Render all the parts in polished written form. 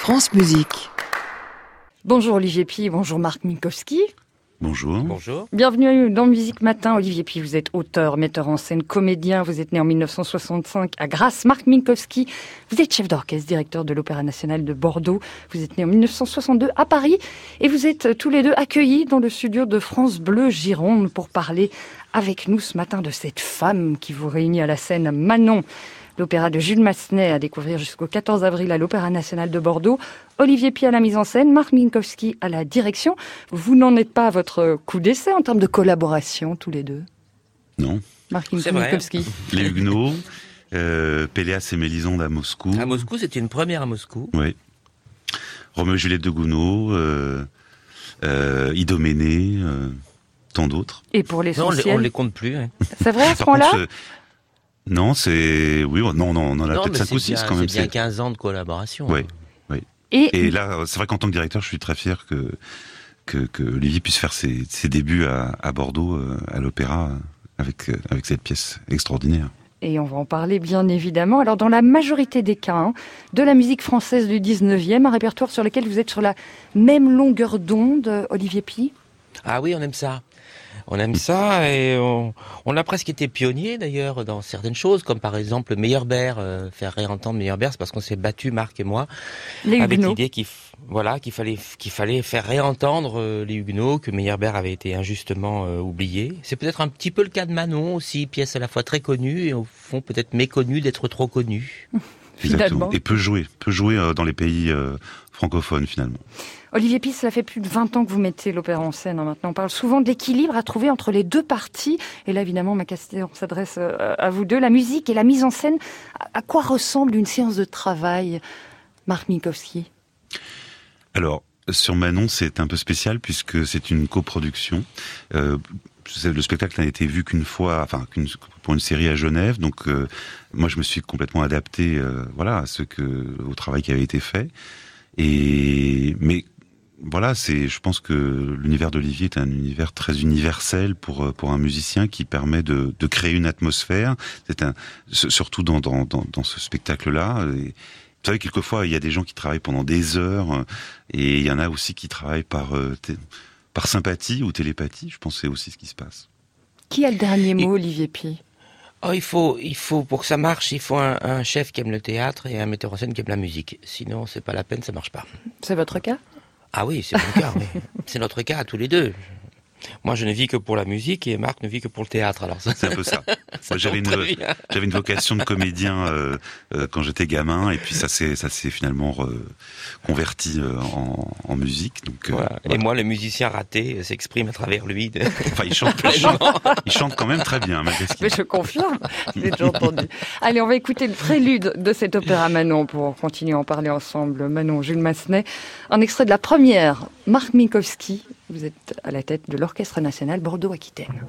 France Musique. Bonjour Olivier Py, bonjour Marc Minkowski. Bonjour. Bonjour. Bienvenue dans Musique Matin. Olivier Py, vous êtes auteur, metteur en scène, comédien. Vous êtes né en 1965 à Grasse. Marc Minkowski, vous êtes chef d'orchestre, directeur de l'Opéra National de Bordeaux. Vous êtes né en 1962 à Paris. Et vous êtes tous les deux accueillis dans le studio de France Bleu Gironde pour parler avec nous ce matin de cette femme qui vous réunit à la scène, Manon. L'opéra de Jules Massenet à découvrir jusqu'au 14 avril à l'Opéra National de Bordeaux. Olivier Py à la mise en scène, Marc Minkowski à la direction. Vous n'en êtes pas à votre coup d'essai en termes de collaboration, tous les deux? Non. Marc C'est Minkowski. Les Huguenots, Péléas et Mélisande à Moscou. À Moscou, c'était une première à Moscou. Oui. Roméo et Juliette de Gounod, Idoménée, tant d'autres. Et pour Non, l'essentiel, on les compte plus. Hein. c'est vrai à ce Par contre, point-là? non, c'est... Oui, non, on en a Non, peut-être mais 5 ou 6 quand même. C'est bien 15 ans de collaboration. Oui. Et Et là, c'est vrai qu'en tant que directeur, je suis très fier que Olivier puisse faire ses débuts à Bordeaux, à l'opéra, avec cette pièce extraordinaire. on va en parler bien évidemment. Alors dans la majorité des cas, de la musique française du 19e, un répertoire sur lequel vous êtes sur la même longueur d'onde, Olivier Py? Ah oui, on aime ça. On aime ça et on a presque été pionnier d'ailleurs dans certaines choses, comme par exemple Meyerbeer, faire réentendre Meyerbeer, c'est parce qu'on s'est battu, Marc et moi, Les avec Huguenots. l'idée qu'il fallait faire réentendre les Huguenots, que Meyerbeer avait été injustement oublié. C'est peut-être un petit peu le cas de Manon aussi, pièce à la fois très connue et au fond peut-être méconnue d'être trop connue. Exactement. Finalement. Et peut jouer dans les pays francophones finalement. Olivier Py, cela fait plus de 20 ans que vous mettez l'opéra en scène. Maintenant, on parle souvent de l'équilibre à trouver entre les deux parties. Et là, évidemment, ma question s'adresse à vous deux. La musique et la mise en scène, à quoi ressemble une séance de travail, Marc Minkowski? Alors, sur Manon, c'est un peu spécial puisque c'est une coproduction. Le spectacle n'a été vu qu'une fois, pour une série à Genève. Donc, moi, je me suis complètement adapté, au travail qui avait été fait. Mais voilà, je pense que l'univers d'Olivier est un univers très universel pour un musicien qui permet de créer une atmosphère. Surtout dans ce spectacle-là. Et, vous savez, quelquefois, il y a des gens qui travaillent pendant des heures, et il y en a aussi qui travaillent par sympathie ou télépathie. Je pense que c'est aussi ce qui se passe. Qui a le dernier mot, Olivier Py? Oh, il faut, pour que ça marche, il faut un chef qui aime le théâtre et un metteur en scène qui aime la musique. Sinon, c'est pas la peine, ça marche pas. C'est votre cas? Ah oui, c'est mon cas, mais c'est notre cas à tous les deux. Moi, je ne vis que pour la musique et Marc ne vit que pour le théâtre. Alors ça, c'est un peu ça. Moi, j'avais une vocation de comédien quand j'étais gamin, et puis ça s'est finalement converti en musique. Donc, voilà. Et moi, le musicien raté s'exprime à travers lui. Enfin, il chante quand même très bien, malgré ce qu'il Mais je confirme, j'ai déjà entendu. Allez, on va écouter le prélude de cet opéra Manon pour continuer à en parler ensemble. Manon, Jules Massenet. Un extrait de la première, Marc Minkowski. Vous êtes à la tête de l'Orchestre National Bordeaux-Aquitaine.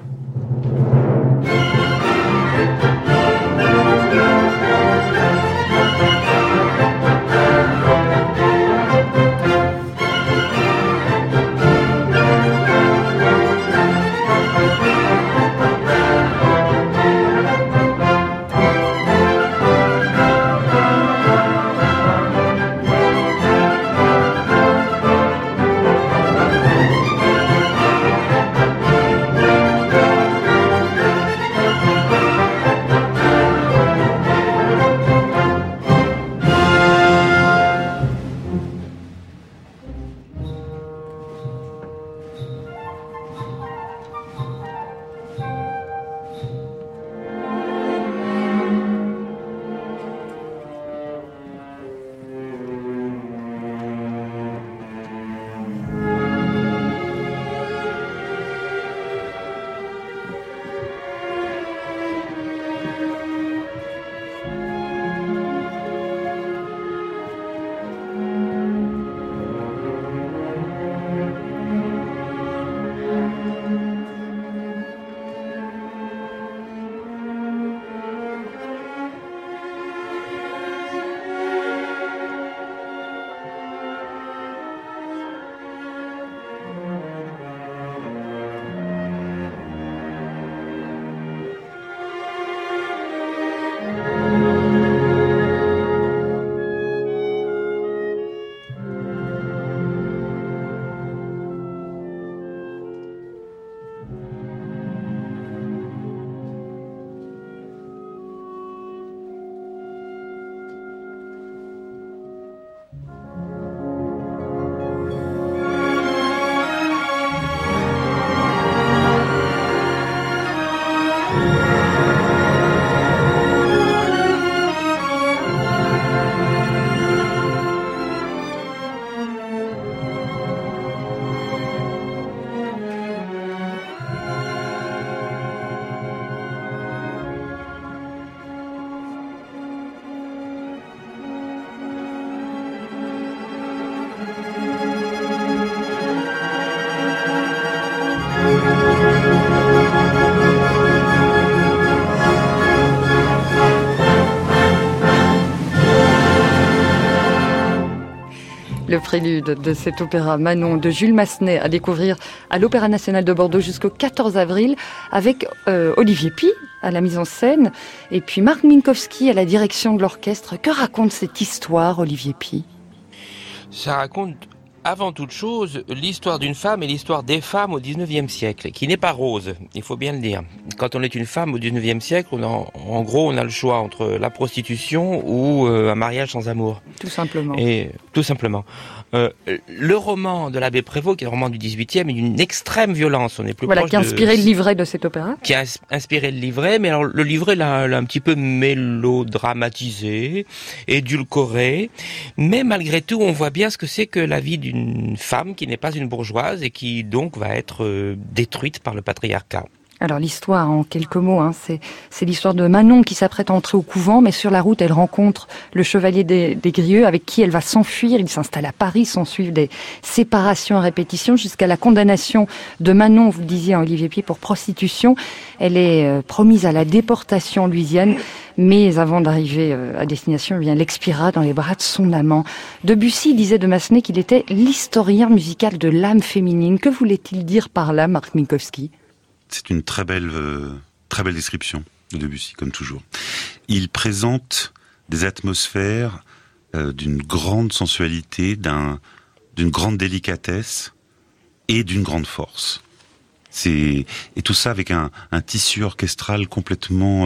Le prélude de cet opéra Manon de Jules Massenet à découvrir à l'Opéra National de Bordeaux jusqu'au 14 avril avec Olivier Py à la mise en scène et puis Marc Minkowski à la direction de l'orchestre. Que raconte cette histoire, Olivier Py ? Ça raconte avant toute chose l'histoire d'une femme et l'histoire des femmes au 19e siècle, qui n'est pas rose, il faut bien le dire. Quand on est une femme au 19e siècle, en gros, on a le choix entre la prostitution ou un mariage sans amour. Tout simplement. Et tout simplement. Le roman de l'abbé Prévost, qui est un roman du 18e, est d'une extrême violence. On est plus proche qui a inspiré le livret de cet opéra. Qui a inspiré le livret, mais alors le livret l'a un petit peu mélodramatisé, édulcoré. Mais malgré tout, on voit bien ce que c'est que la vie d'une femme qui n'est pas une bourgeoise et qui donc va être détruite par le patriarcat. Alors l'histoire, en quelques mots, c'est l'histoire de Manon qui s'apprête à entrer au couvent, mais sur la route, elle rencontre le chevalier des Grieux avec qui elle va s'enfuir. Il s'installe à Paris, s'ensuivent des séparations à répétition jusqu'à la condamnation de Manon, vous le disiez, Olivier Py, pour prostitution. Elle est promise à la déportation en Louisiane, mais avant d'arriver à destination, elle expira dans les bras de son amant. Debussy disait de Massenet qu'il était l'historien musical de l'âme féminine. Que voulait-il dire par là, Marc Minkowski ? C'est une très belle description de Debussy, comme toujours. Il présente des atmosphères d'une grande sensualité, d'une grande délicatesse et d'une grande force. Et tout ça avec un tissu orchestral complètement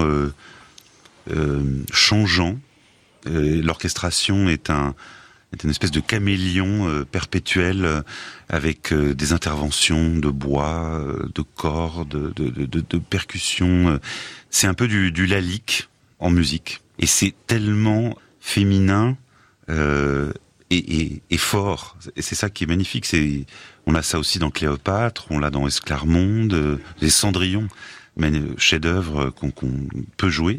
changeant. L'orchestration est une espèce de caméléon perpétuel avec des interventions de bois, de cordes, de percussions. C'est un peu du Lalique en musique. Et c'est tellement féminin et fort. Et c'est ça qui est magnifique. On a ça aussi dans Cléopâtre, on l'a dans Esclarmonde, les Cendrillon, chef-d'œuvre qu'on peut jouer.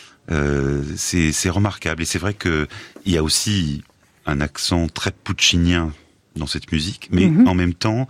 C'est remarquable. Et c'est vrai qu'il y a aussi un accent très puccinien dans cette musique, mais en même temps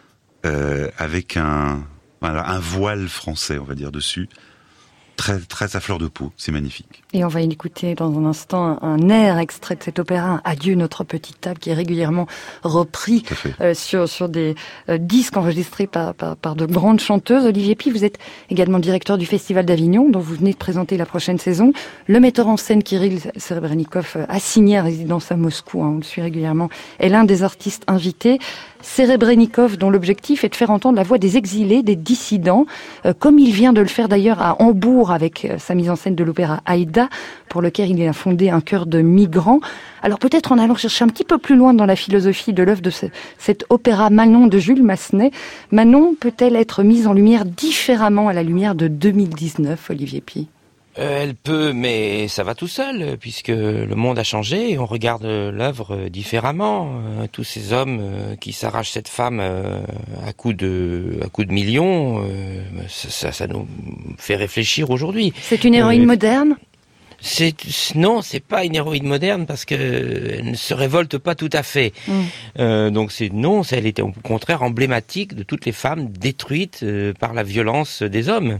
avec un voile français, on va dire, dessus, très, très à fleur de peau. C'est magnifique. Et on va écouter dans un instant un air extrait de cet opéra, Adieu notre petite table, qui est régulièrement repris sur des disques enregistrés par de grandes chanteuses. Olivier Py, vous êtes également directeur du Festival d'Avignon, dont vous venez de présenter la prochaine saison. Le metteur en scène Kirill Serebrennikov, assigné à résidence à Moscou, on le suit régulièrement, est l'un des artistes invités. Serebrennikov, dont l'objectif est de faire entendre la voix des exilés, des dissidents, comme il vient de le faire d'ailleurs à Hambourg avec sa mise en scène de l'opéra Aïda, pour lequel il a fondé un chœur de migrants. Alors peut-être en allant chercher un petit peu plus loin dans la philosophie de l'œuvre de cet opéra Manon de Jules Massenet, Manon peut-elle être mise en lumière différemment à la lumière de 2019, Olivier Py ? Elle peut, mais ça va tout seul, puisque le monde a changé et on regarde l'œuvre différemment. Tous ces hommes qui s'arrachent cette femme à coups de millions, ça nous fait réfléchir aujourd'hui. C'est une héroïne moderne ? Non, c'est pas une héroïne moderne parce que elle ne se révolte pas tout à fait. Donc elle était au contraire emblématique de toutes les femmes détruites par la violence des hommes.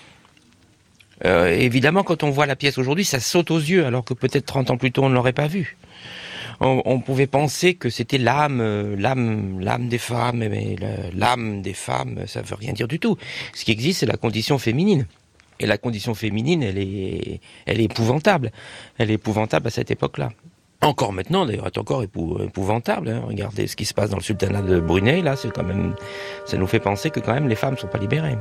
Évidemment, quand on voit la pièce aujourd'hui, ça saute aux yeux, alors que peut-être 30 ans plus tôt, on ne l'aurait pas vue. On pouvait penser que c'était l'âme des femmes, mais l'âme des femmes, ça veut rien dire du tout. Ce qui existe, c'est la condition féminine. Et la condition féminine, elle est épouvantable. Elle est épouvantable à cette époque-là. Encore maintenant, d'ailleurs, elle est encore épouvantable. Hein. Regardez ce qui se passe dans le sultanat de Brunei, là, c'est quand même, ça nous fait penser que quand même les femmes ne sont pas libérées.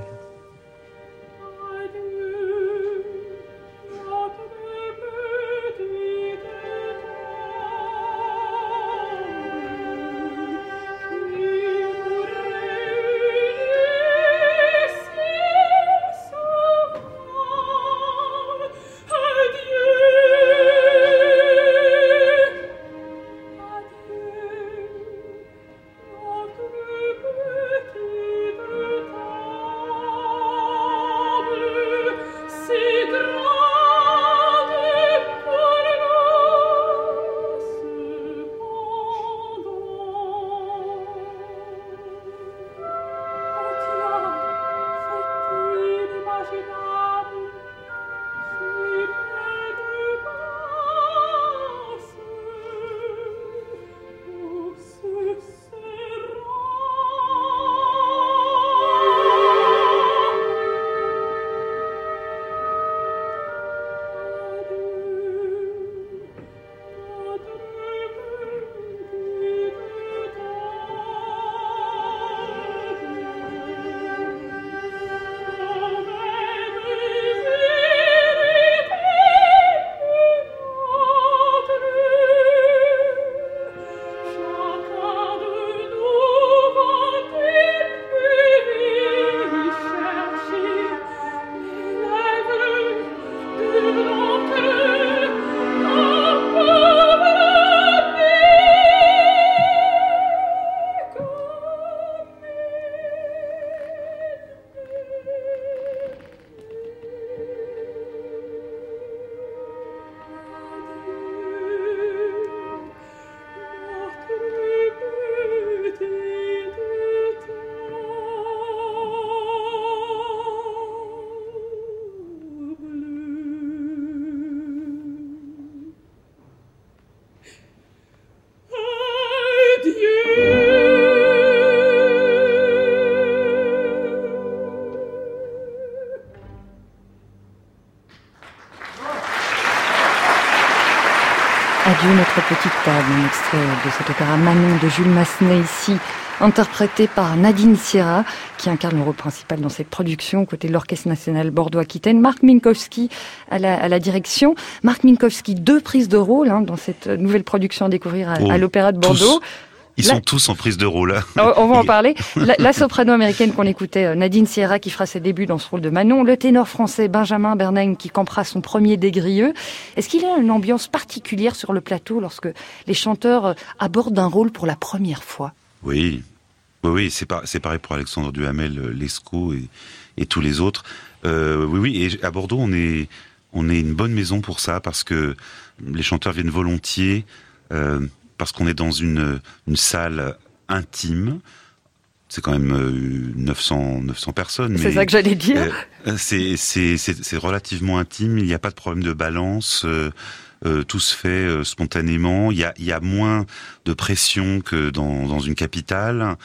perdu notre petite table, un extrait de cet opéra Manon de Jules Massenet ici, interprété par Nadine Sierra, qui incarne le rôle principal dans cette production, aux côtés de l'Orchestre National Bordeaux-Aquitaine. Marc Minkowski à la direction. Marc Minkowski, 2 prises de rôle dans cette nouvelle production à découvrir à l'Opéra de Bordeaux. Ils sont tous en prise de rôle. On va en parler. La soprano américaine qu'on écoutait, Nadine Sierra, qui fera ses débuts dans ce rôle de Manon. Le ténor français Benjamin Bernheim, qui campera son premier des Grieux. Est-ce qu'il y a une ambiance particulière sur le plateau lorsque les chanteurs abordent un rôle pour la première fois ? Oui, c'est pareil pour Alexandre Duhamel, Lescaut et tous les autres. Oui, et à Bordeaux, on est une bonne maison pour ça, parce que les chanteurs viennent volontiers, parce qu'on est dans une salle intime. C'est quand même 900 personnes. C'est ça que j'allais dire. C'est relativement intime, il n'y a pas de problème de balance. Tout se fait spontanément. Il y a moins de pression que dans une capitale.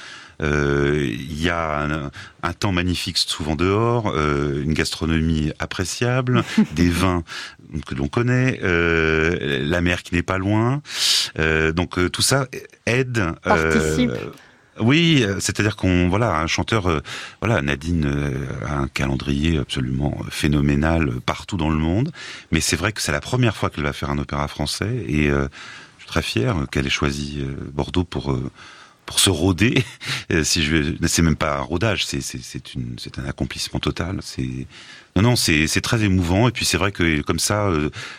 Il y a un temps magnifique souvent dehors, une gastronomie appréciable, des vins que l'on connaît, la mer qui n'est pas loin. Donc tout ça aide. Participe. Oui, c'est-à-dire un chanteur, Nadine a un calendrier absolument phénoménal partout dans le monde, mais c'est vrai que c'est la première fois qu'elle va faire un opéra français, et je suis très fier qu'elle ait choisi Bordeaux pour se rôder. C'est même pas un rodage, c'est un accomplissement total. C'est très émouvant, et puis c'est vrai que comme ça,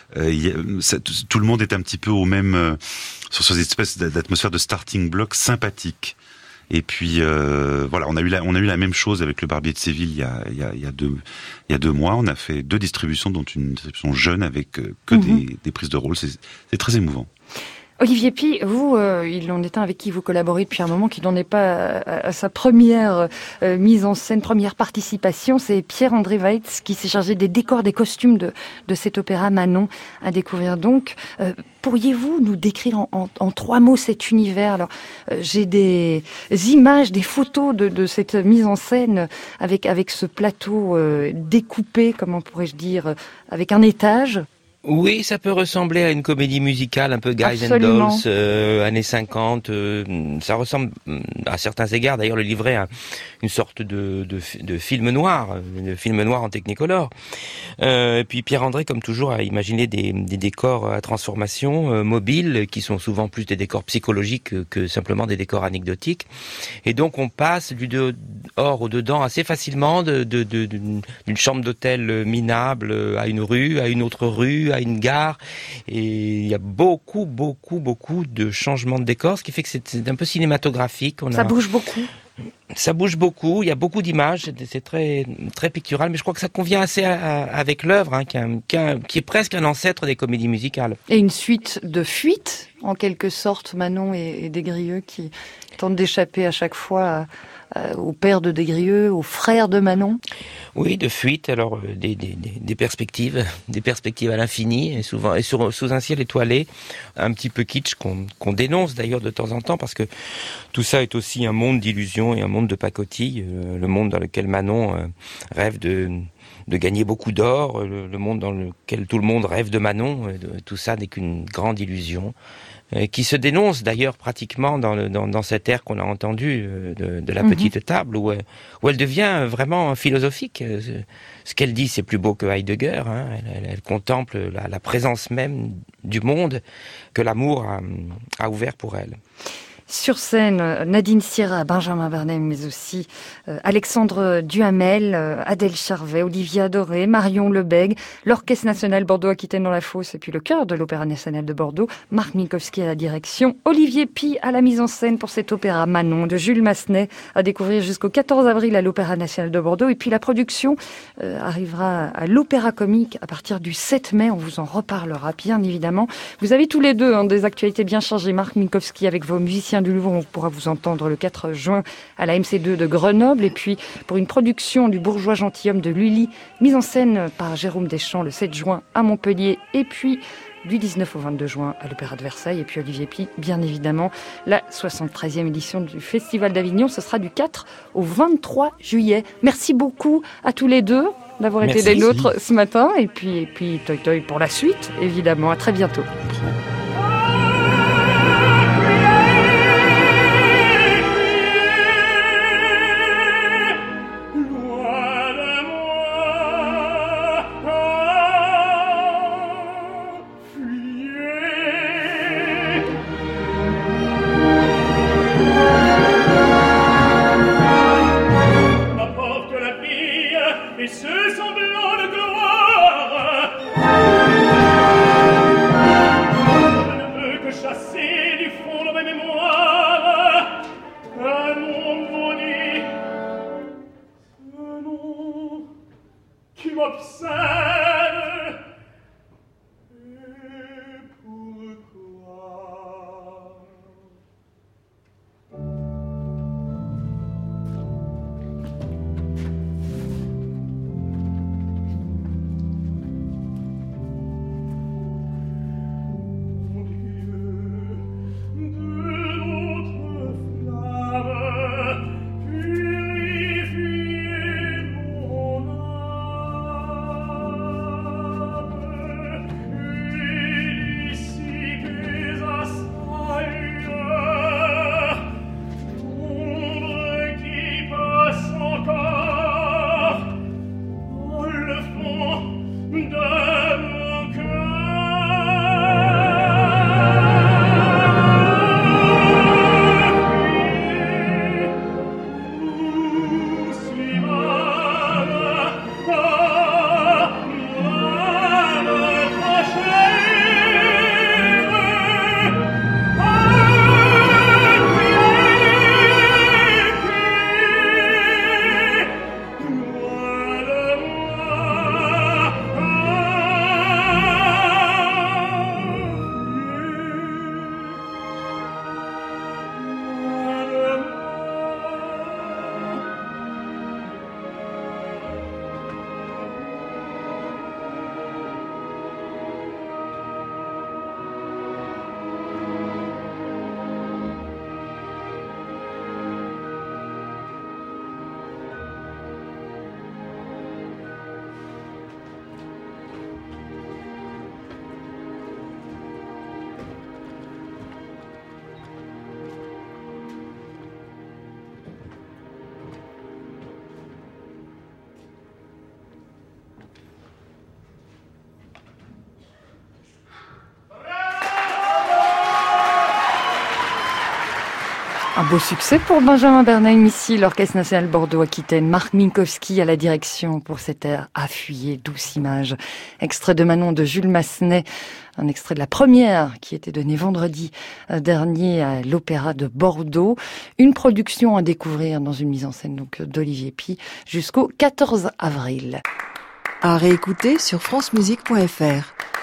tout le monde est un petit peu au même sur cette espèce d'atmosphère de starting block sympathique. Et puis on a eu la même chose avec le Barbier de Séville il y a 2 mois. On a fait 2 distributions, dont une distribution jeune avec que des prises de rôle. C'est très émouvant. Olivier Py, vous, il en est un avec qui vous collaborez depuis un moment, qui n'en est pas à sa première mise en scène, première participation. C'est Pierre-André Weitz qui s'est chargé des décors, des costumes de cet opéra Manon à découvrir donc. Pourriez-vous nous décrire en 3 mots cet univers ? Alors, j'ai des images, des photos de cette mise en scène avec ce plateau découpé, comment pourrais-je dire, avec un étage. Oui, ça peut ressembler à une comédie musicale un peu Guys and Dolls, années 50. Ça ressemble à certains égards. D'ailleurs, le livret a une sorte de film noir, en Technicolor. Et puis Pierre-André, comme toujours, a imaginé des décors à transformation mobiles, qui sont souvent plus des décors psychologiques que simplement des décors anecdotiques. Et donc, on passe du dehors au dedans assez facilement, d'une chambre d'hôtel minable à une rue, à une autre rue, à une gare, et il y a beaucoup de changements de décor, ce qui fait que c'est un peu cinématographique. Ça bouge beaucoup. Ça bouge beaucoup, il y a beaucoup d'images, c'est très très pictural, mais je crois que ça convient assez avec l'œuvre, qui est presque un ancêtre des comédies musicales. Et une suite de fuites, en quelque sorte, Manon et Desgrieux, qui tentent d'échapper à chaque fois au père de Desgrieux, au frère de Manon. Oui, de fuite, alors des perspectives à l'infini, et souvent sous un ciel étoilé, un petit peu kitsch, qu'on dénonce d'ailleurs de temps en temps, parce que tout ça est aussi un monde d'illusions et un monde de pacotille, le monde dans lequel Manon rêve de gagner beaucoup d'or, le monde dans lequel tout le monde rêve de Manon, tout ça n'est qu'une grande illusion, qui se dénonce d'ailleurs pratiquement dans cet air qu'on a entendu de la petite table, où elle devient vraiment philosophique. Ce qu'elle dit, c'est plus beau que Heidegger. Elle contemple la présence même du monde que l'amour a ouvert pour elle. Sur scène, Nadine Sierra, Benjamin Bernheim, mais aussi Alexandre Duhamel, Adèle Charvet, Olivier Adoré, Marion Lebègue, l'Orchestre National Bordeaux-Aquitaine dans la fosse, et puis le chœur de l'Opéra National de Bordeaux, Marc Minkowski à la direction, Olivier Py à la mise en scène pour cet opéra Manon de Jules Massenet, à découvrir jusqu'au 14 avril à l'Opéra National de Bordeaux. Et puis la production arrivera à l'Opéra Comique à partir du 7 mai, on vous en reparlera bien évidemment. Vous avez tous les deux des actualités bien chargées. Marc Minkowski avec vos musiciens du Louvre, on pourra vous entendre le 4 juin à la MC2 de Grenoble, et puis pour une production du Bourgeois gentilhomme de Lully, mise en scène par Jérôme Deschamps le 7 juin à Montpellier, et puis du 19 au 22 juin à l'Opéra de Versailles, et puis Olivier Py, bien évidemment, la 73e édition du Festival d'Avignon, ce sera du 4 au 23 juillet. Merci beaucoup à tous les deux d'avoir été des nôtres ce matin, et puis toi pour la suite, évidemment. À très bientôt. Un beau succès pour Benjamin Bernheim ici, l'Orchestre National Bordeaux-Aquitaine. Marc Minkowski à la direction pour cet air appuyé, douce image. Extrait de Manon de Jules Massenet, un extrait de la première qui était donnée vendredi dernier à l'Opéra de Bordeaux. Une production à découvrir dans une mise en scène donc d'Olivier Py jusqu'au 14 avril. À réécouter sur francemusique.fr.